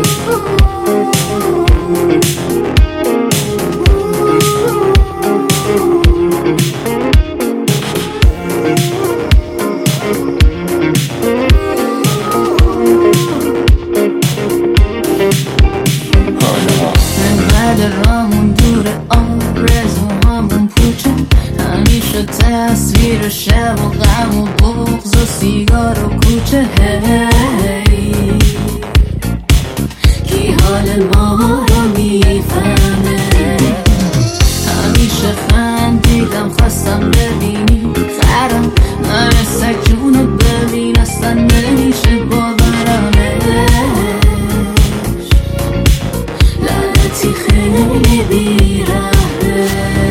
رامون دوره آرزوهامون پوچه، همیشه تصویر شب و غم و بغض و سیگار و کوچه. کی حال ما رو میفهمه؟ همیشه خندیدم خواستم ببینی خرم نرسک جونو ببین اصلا نمیشه باورمش. لعنتی خیلی بیرحمه،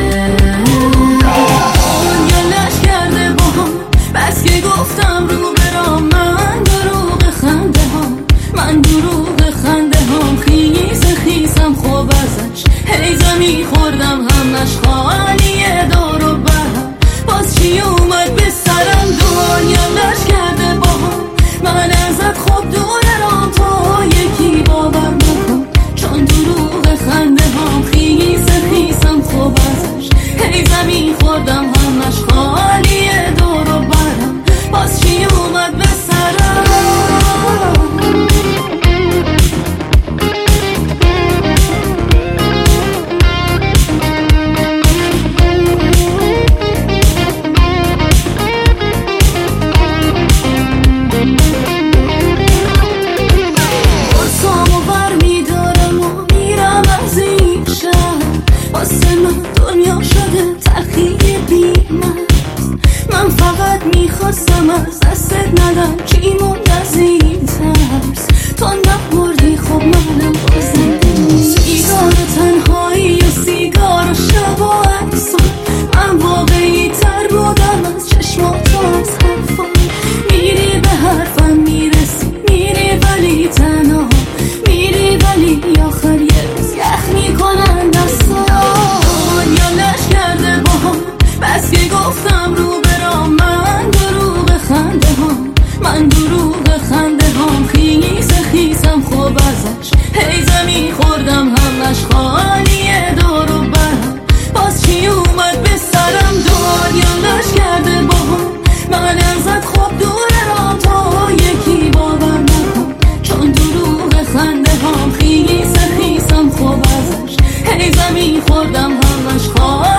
دنیا لش کرده با هم، بس که گفتم رو برام من دروغ خنده هم، من دروغ خنده هم، خیسم خوب ازش هیزم میخوردم همش خالیه دور و برم، باز چی اومد به سرم؟ دنیا لش کرده با هم، من ازت خوب دورم تا یکی باور نکن، چون دروغ خنده هم، خیسم خوب ازش هیزم میخوردم همش خالیه دور و برم، باز چی اومد به سرم؟ دنیا شده تلخی بی‌مرز، من فقط میخواستم از دستت ندم چی موند از این ترس، تو نبردی خب منم بازم سیگار تنهایی و سیگار و شب و عکسان، من واقعی تر بودم از چشمات و از حرفان، میری به حرفم میرسی میری ولی تنها میری، ولی آخر یه روز یخ میکنن دستان. بس که گفتم رو برام من دروغ خنده هم، من دروغ خنده هم، خیسم خوب ازش هیزم میخوردم همش خالیه دور و برم، باز چی اومد به سرم؟ دنیا لش کرده با هم، من ازت خوب دورم تا یکی باور نکن، چون دروغ خنده هم، خیسم خوب ازش هیزم میخوردم همش خالیه